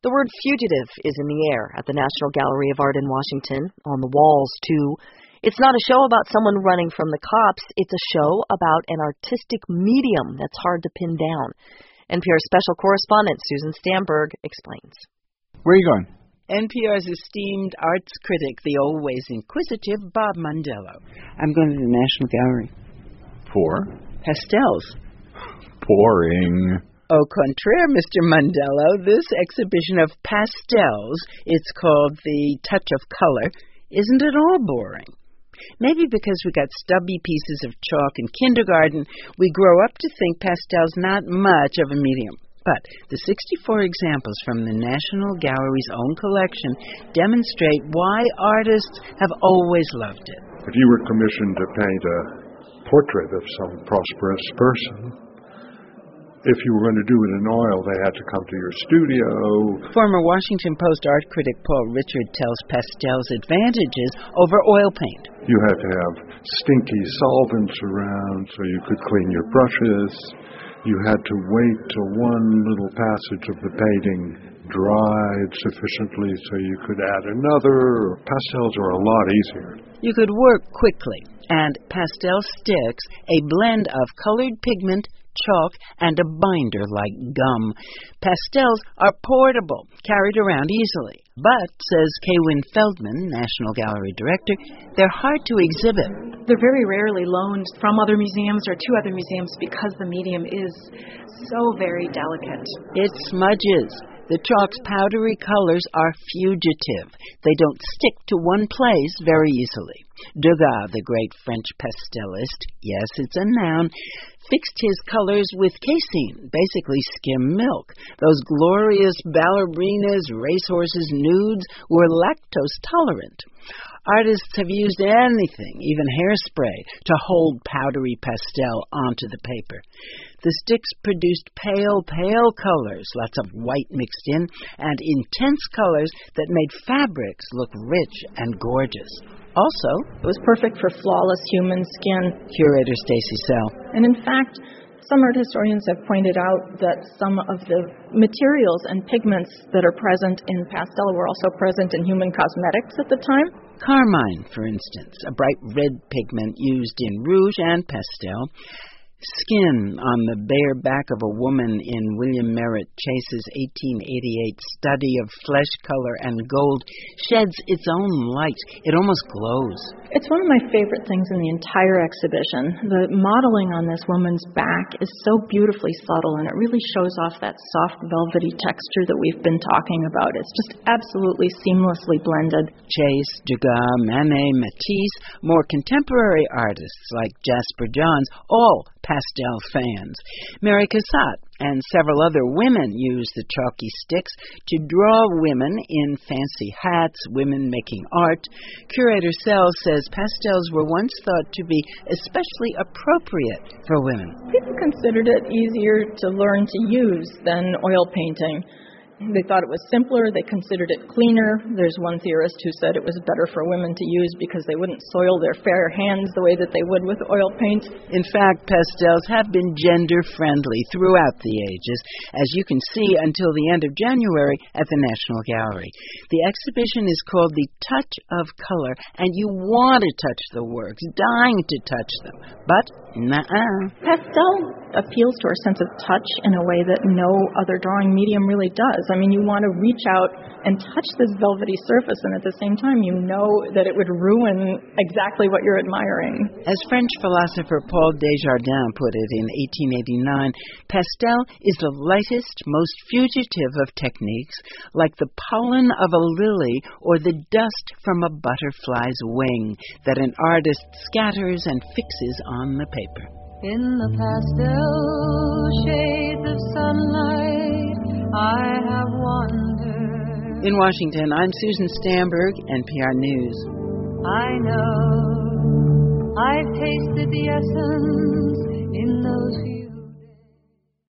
The word fugitive is in the air at the National Gallery of Art in Washington, on the walls, too. It's not a show about someone running from the cops. It's a show about an artistic medium that's hard to pin down. NPR's special correspondent, Susan Stamberg, explains. Where are you going? NPR's esteemed arts critic, the always inquisitive Bob Mondello. I'm going to the National Gallery. For? Pastels. Boring. Au contraire, Mr. Mondello, this exhibition of pastels, it's called The Touch of Color, isn't at all boring. Maybe because we got stubby pieces of chalk in kindergarten, we grow up to think pastel's not much of a medium. But the 64 examples from the National Gallery's own collection demonstrate why artists have always loved it. If you were commissioned to paint a portrait of some prosperous person, if you were going to do it in oil, they had to come to your studio. Former Washington Post art critic Paul Richard tells pastel's advantages over oil paint. You had to have stinky solvents around so you could clean your brushes. You had to wait till one little passage of the painting dried sufficiently so you could add another. Pastels are a lot easier. You could work quickly, and pastel sticks, a blend of colored pigment, chalk, and a binder like gum. Pastels are portable, carried around easily. But, says Kaywin Feldman, National Gallery director, they're hard to exhibit. They're very rarely loaned from other museums or to other museums because the medium is so very delicate. It smudges. The chalk's powdery colors are fugitive. They don't stick to one place very easily. Degas, the great French pastelist, yes, it's a noun, fixed his colors with casein, basically skim milk. Those glorious ballerinas, racehorses, nudes were lactose tolerant. Artists have used anything, even hairspray, to hold powdery pastel onto the paper. The sticks produced pale colors, lots of white mixed in, and intense colors that made fabrics look rich and gorgeous. Also, it was perfect for flawless human skin. Curator Stacy Sell. And in fact, some art historians have pointed out that some of the materials and pigments that are present in pastel were also present in human cosmetics at the time. Carmine, for instance, a bright red pigment used in rouge and pastel. Skin on the bare back of a woman in William Merritt Chase's 1888 study of flesh color and gold sheds its own light. It almost glows. It's one of my favorite things in the entire exhibition. The modeling on this woman's back is so beautifully subtle, and it really shows off that soft, velvety texture that we've been talking about. It's just absolutely seamlessly blended. Chase, Degas, Manet, Matisse, more contemporary artists like Jasper Johns, all pastel fans. Mary Cassatt and several other women use the chalky sticks to draw women in fancy hats, women making art. Curator Sells says pastels were once thought to be especially appropriate for women. People considered it easier to learn to use than oil painting. They thought it was simpler. They considered it cleaner. There's one theorist who said it was better for women to use because they wouldn't soil their fair hands the way that they would with oil paint. In fact, pastels have been gender-friendly throughout the ages, as you can see until the end of January at the National Gallery. The exhibition is called The Touch of Color, and you want to touch the works, dying to touch them. But, pastel appeals to our sense of touch in a way that no other drawing medium really does. I mean, you want to reach out and touch this velvety surface, and at the same time, you know that it would ruin exactly what you're admiring. As French philosopher Paul Desjardins put it in 1889, pastel is the lightest, most fugitive of techniques, like the pollen of a lily or the dust from a butterfly's wing that an artist scatters and fixes on the paper. In the pastel shades of sunlight, I have wandered. In Washington, I'm Susan Stamberg, NPR News. I know I've tasted the essence in those